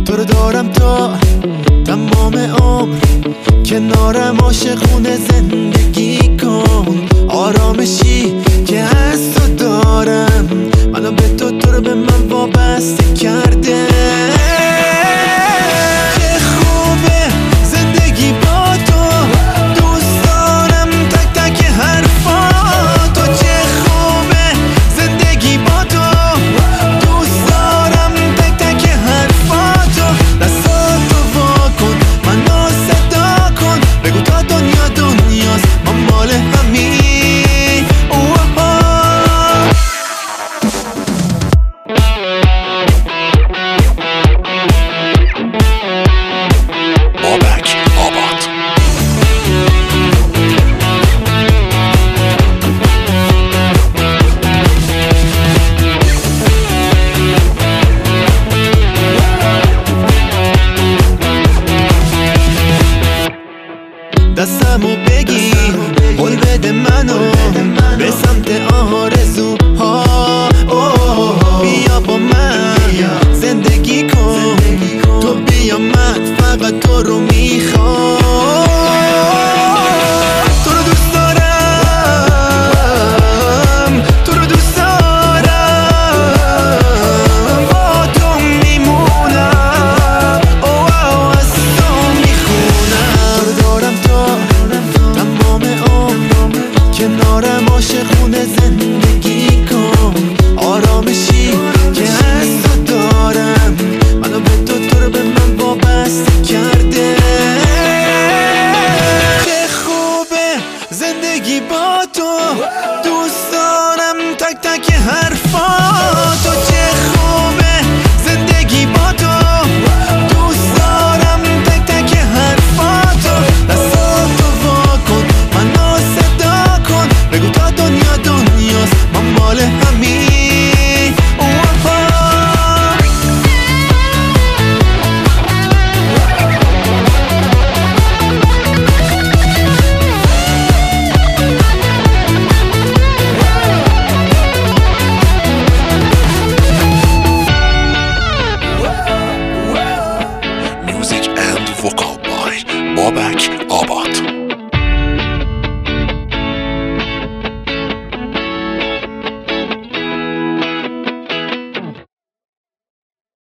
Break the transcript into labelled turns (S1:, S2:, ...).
S1: تو رو دارم تا تمام عمر، کنارم عاشقونه زندگی کن. آرامشی که از تو دارم منو به تو رو به من وابسته کرده. چه خوبه زندگی با تو، دوست دارم تک تک حرفاتو. چه خوبه زندگی با تو، دوست دارم تک تک حرفاتو. دستاتو وا کن منو صدا کن، بگو تا دنیا دنیاست ما مال همین. دستمو بگیر قول بده منو به سمت آرزوها. بیا با من زندگی کن، تو بیا من فقط تو رو میخوام. تو رو دوست دارم، تو رو دوست دارم، با تو میمونم، از تو میخونم. تو رو دارم تا تمام عمر، کنارم عاشقونه زندگی کن. آرامشی که از تو دارم منو به تو رو به من وابسته کرده. چه خوبه زندگی با تو، دوست دارم تک تک حرفاتو. چه خوبه زندگی با تو، دوست دارم تک تک حرفاتو. دستاتو وا کن منو صدا کن، بگو تا دنیا دنیاست ما مال همین.
S2: Music and vocal.